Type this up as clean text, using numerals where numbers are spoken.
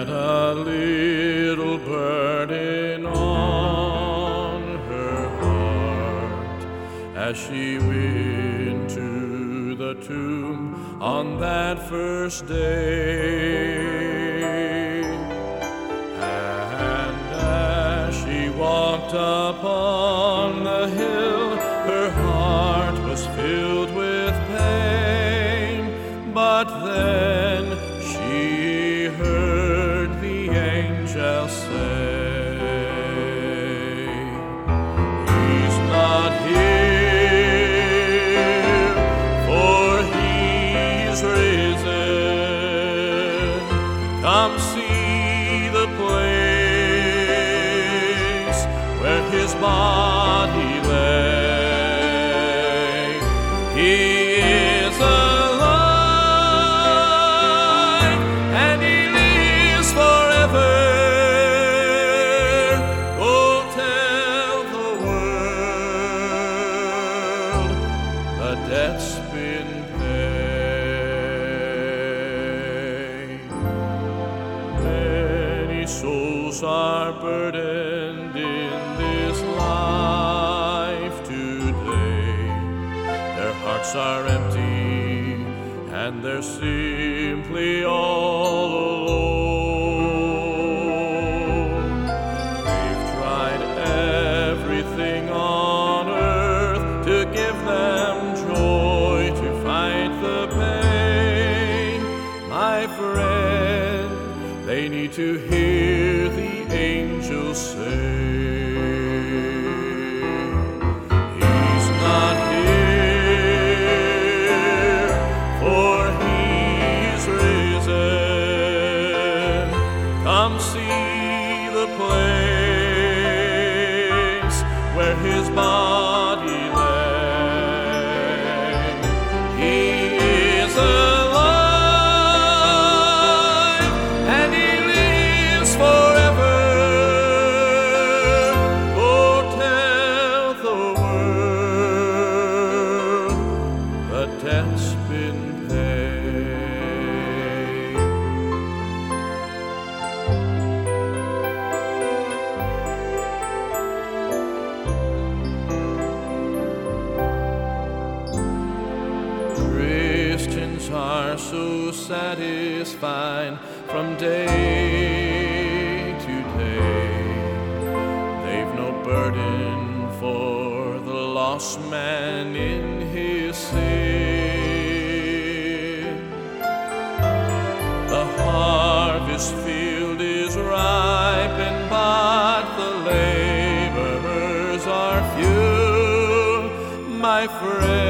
a little burden on her heart as she went to the tomb on that first day. And as she walked upon the hill, her heart was filled with pain. But then she heard the angel say, "He's not here, for he's risen. Come see the place where his body lay. He is alive, and he lives forever. Oh, tell the world the debt's been paid." Many souls are burdened in this life today. Their hearts are empty, and they're simply all alone. They've tried everything on earth to give them joy, to fight the pain. My friend, they need to hear the angels say, "He's not here, for he's risen. Come see the place where his body lay. He is alive, and he lives forever. Oh, tell the world the debt's been paid." Christians are so satisfied from day to day. They've no burden for the lost man in his sin. The harvest field is ripened, but the laborers are few. My friend,